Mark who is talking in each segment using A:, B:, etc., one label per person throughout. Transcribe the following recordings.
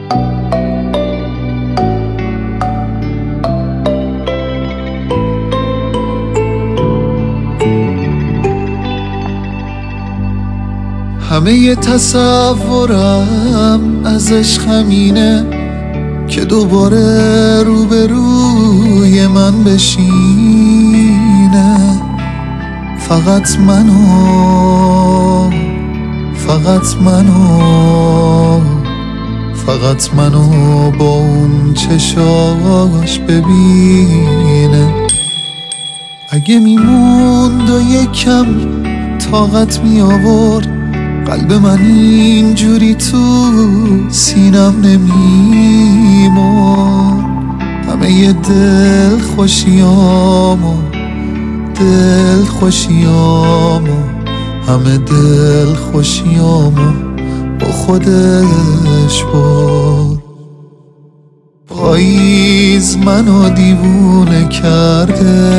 A: همه تصورم ازش همینه که دوباره روبروی من بشینه. فقط منو با اون چشاش ببینه. اگه میموند و یکم طاقت می آورد، قلب من اینجوری تو سینم نمیمون. همه دلخوشیامو با خودش برد. پاییز منو دیوونه کرده،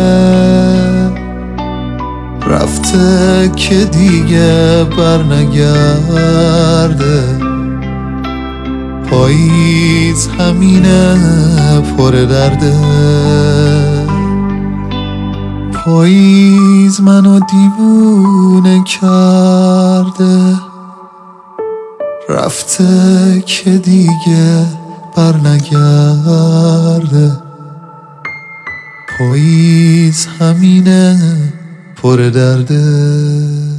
A: رفته که دیگه برنگرده. پاییز همینه پر درده. پاییز منو دیوونه کرده، رفته که دیگه برنگرده. پاییز همینه پر درده.